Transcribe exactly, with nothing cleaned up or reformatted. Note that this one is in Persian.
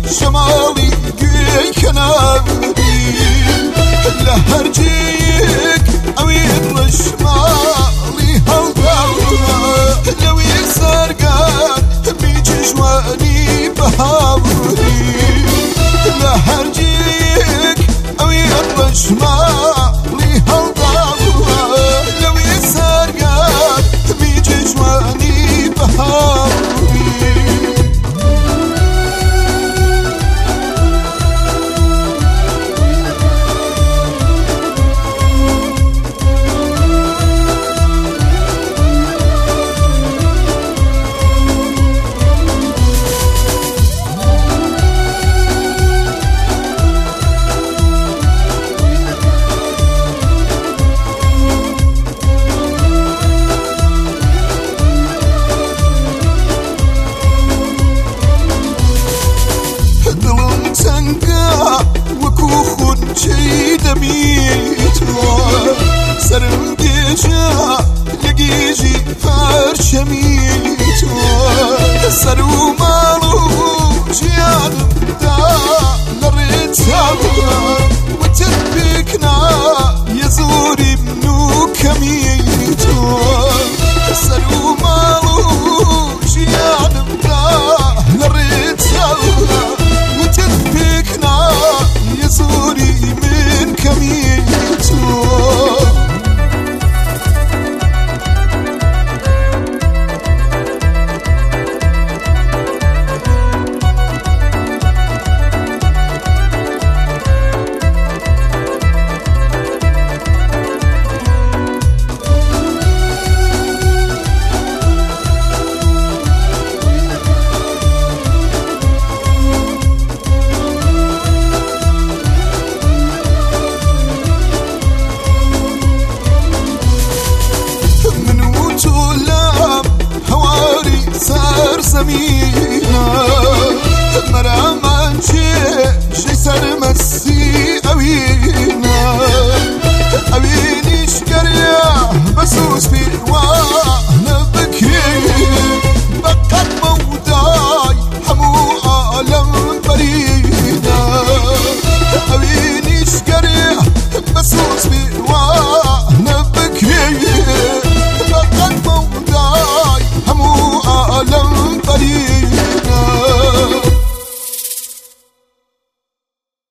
شمالي كنابي لهرجيك أوين رشمالي هالدورة لو يسرقان بيجي جواني بهاوري لهرجيك أوين رشمالي هالدورة لو يسرقان بيجي جواني بهاوري وكوخون شي دميتو سرم جيجا لقيجي فرشميتو سرو مالو جيانم دا نريد سابا وتربكنا يزوري منو كميتو سرو مالو جيانم دا نريد سابا وتدفكنا يزوري من كميتو سرسمينا مرمان شيء شي سرمسي أوينا أويني شكريا بسوس في الوا